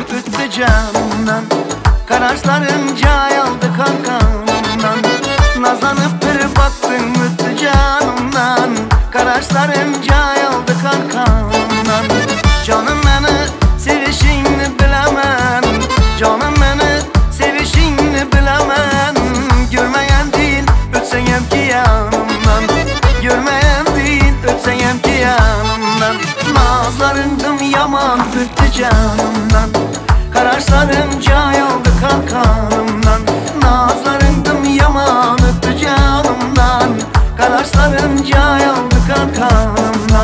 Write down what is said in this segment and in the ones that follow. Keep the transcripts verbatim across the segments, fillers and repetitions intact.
üttü canımdan. Karaşlarınca aldı kankamdan. Nazlanıp bir baktın üttü canımdan. Karaşlarınca aldı kankamdan. Canım beni sevişini bilemem. Canım beni sevişini bilemem. Görmeyen değil ötseyem ki yanımdan. Görmeyen değil ötseyem ki yanımdan. Nazlarındım yaman üttü canımdan. Karaşlarınca aldı kankamdan. Nazlarındım yaman öptü canımdan. Karaşlarınca aldı kankamdan.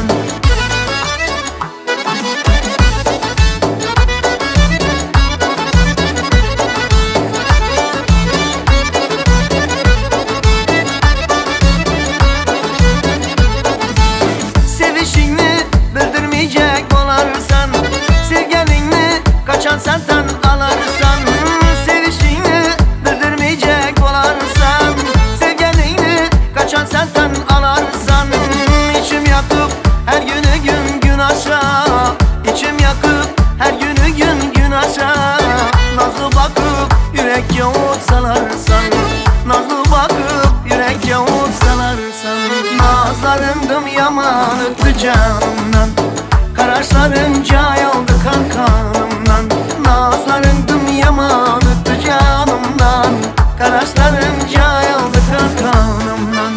Sevişini bildirmeyecek olarsan, sevgelini kaçan senden alırsan. Sevişini bildirmeyecek olarsan, sevgelini kaçan senden alırsan. İçim yakıp her günü gün gün aşağı, İçim yakıp her günü gün gün aşağı. Nazlı bakıp yürek yavut salarsan, Nazlı bakıp yürek yavut salarsan. Nazlarındım yaman öptü canımdan. Karaşlarınca aldı kankamdan. Nazlarındım yaman öptü canımdan. Karaşlarınca aldı kankamdan.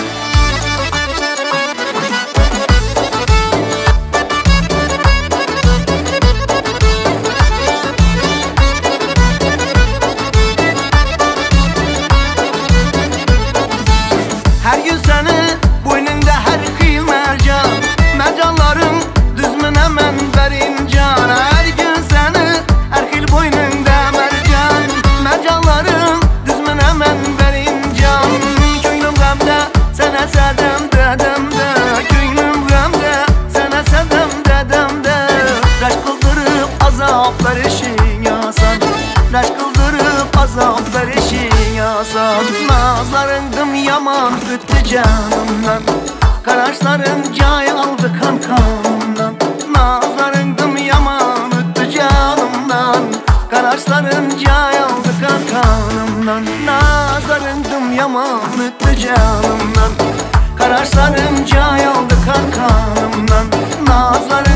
Her gün seni boynunda her kıyıl mercan. Mercanların düzmün hemen verin can. Her gün seni her kıyıl boynunda mercan. Mercanların düzmün hemen verin can. Köylüm gamda sana sedem dedem de. Köylüm gamda sana sedem dedem de. Raş kıldırıp azaplar eşin yasan. Raş kıldırıp azaplar eşin yasan. Nazlarındım yaman üttü canımdan. Karaşlarınca aldı kankamdan. Nazlarındım yaman üttü canımdan. Karaşlarınca aldı kankamdan. Nazlarındım yaman üttü canımdan. Karaşlarınca aldı kankamdan. Nazlar